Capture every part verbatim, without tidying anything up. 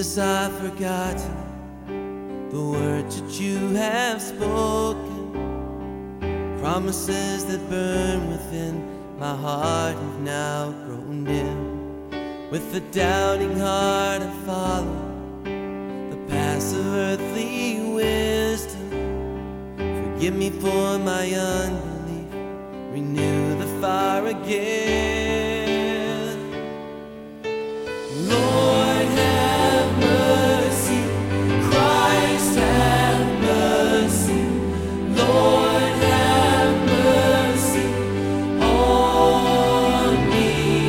Jesus, I've forgotten the words that you have spoken. Promises that burn within my heart have now grown dim. With a doubting heart I follow the paths of earthly wisdom. Forgive me for my unbelief, renew the fire again. Lord, have mercy. Christ, have mercy. Lord, have mercy on me.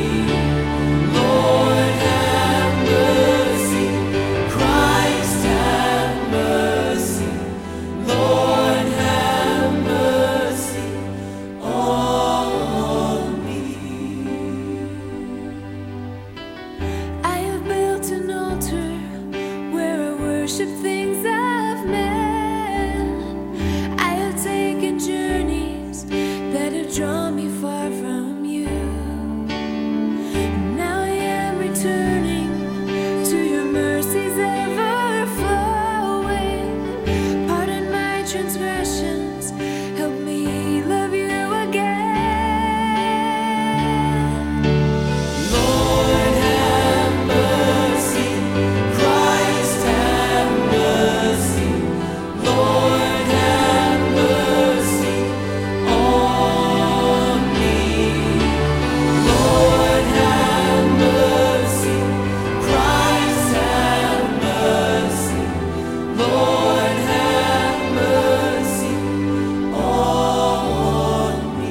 Lord, have mercy. Christ, have mercy. Lord, have mercy on me. I have built an altar where I worship things I've made. I have taken journeys that have drawn me far from you. Now I am returning to your mercies ever flowing. Pardon my transgressions, help me love you again. Lord, have mercy. Christ, have mercy. Lord, have mercy on me. Lord, have mercy. Christ, have mercy. Lord, have mercy on me.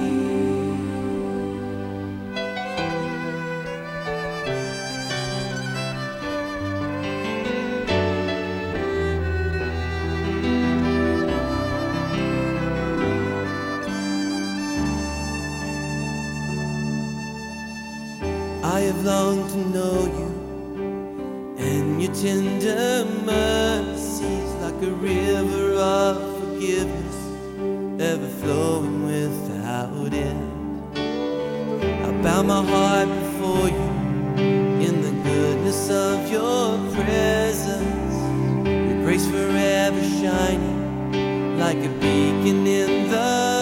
I have longed to know you and your tender mercies, like a river of forgiveness, ever flowing without end. I bow my heart before you in the goodness of your presence, your grace forever shining like a beacon in the